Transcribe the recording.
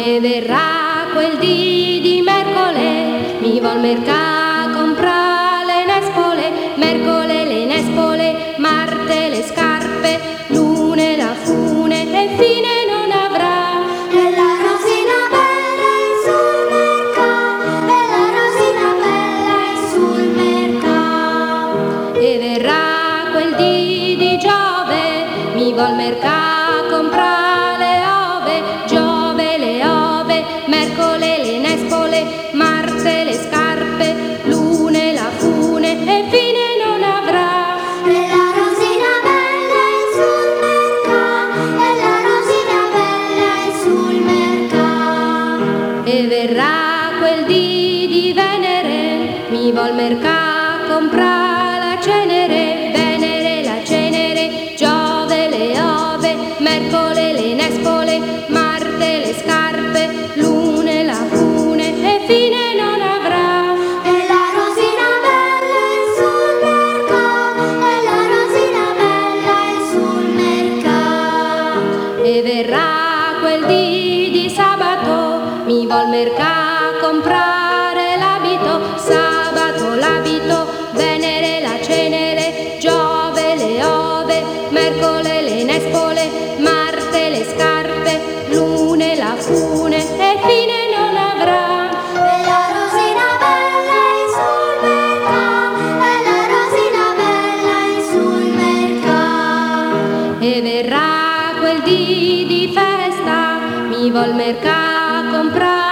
e verrà quel di mercoledì, mi vol mercà comprare le nespole, mercoledì le nespole, Marte le scarpe, lune la fune e fine non avrà. E la rosina bella è sul mercato, e la rosina bella è sul mercato. E verrà quel di Giove, mi vol mercà comprare le ove, Giove le ove, mercoledì le nespole, Marte le scarpe, lune la fune e fine non avrà. E la rosina bella è sul mercato, e la rosina bella è sul mercato. E verrà quel di Venere, mi vol mercà comprare la cenere, Venere la cenere, Giove le ove, mercoledì le nespole, Marte le scarpe, lune la fune e fine non avrà. E la rosina bella è sul mercato, e la rosina bella è sul mercato. E verrà quel di sabato, mi vol mercà comprare l'abito, sabato l'abito, Venere la cenere, Giove le ove, mercoledì le nespole, Marte le scarpe, lune la fune e fine non avrà. E la rosina bella è sul mercato, e la rosina bella è sul mercato. E verrà quel di festa, mi vol mercà comprare